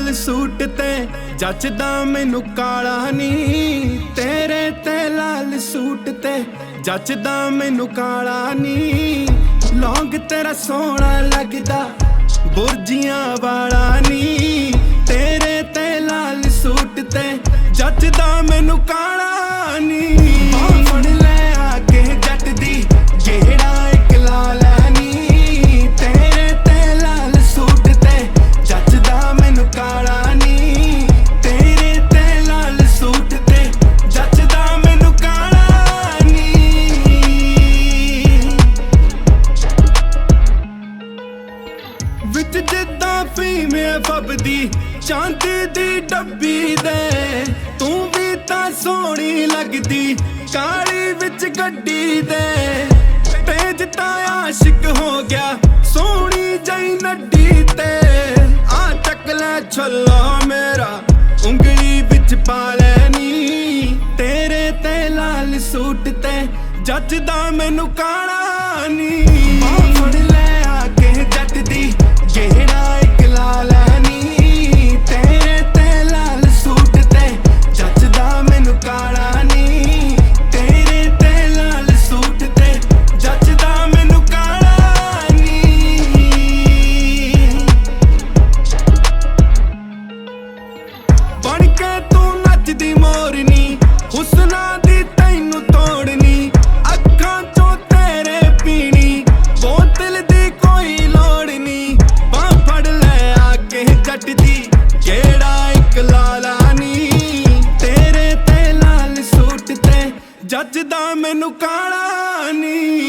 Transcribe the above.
लाल suit ते जचदा मैनू काला नी। तेरे ते लाल सूट ते जचदा मैनू काला नी। लौंग तेरा सोहना लगदा बुरजियां वाला नी। तेरे ते लाल सूट ते जचदा मैनू काला नी। फड़ ले आके जट दी जेड़ा एक लाला नी। तेरे ते लाल सूट ते जचदा मैनू काला नी। तेरे ते लाल सूट ते जचदा मैनू काला नी। विच जिद्दां फीमेल फबदी चांदी दी डब्बी दे। तू भी तां सोहनी लगदी काली विच गड्डी दे। तेज तां आशिक हो गया सोहनी जई नड्डी ते। आ चक लै छल्ला मेरा उंगली विच पा लैनी। तेरे ते लाल सूट ते जचदा मैनू काला नी। फड़ ले आके जट दी जेड़ा एक लाला नी। तेरे ते लाल सूट ते जचदा मैनू काला नी। तेरे ते लाल सूट ते जचदा मैनू काला नी। बन के तू नचदी मोरनी हुस्ना दी तैनू तोड़नी। अखां चों तेरे पीनी बोतल दी कोई लोड़ नी। बां फड़ ले आके जट दी जेड़ा एक लाला नी। तेरे ते लाल सूट ते जचदा मैनू काला नी।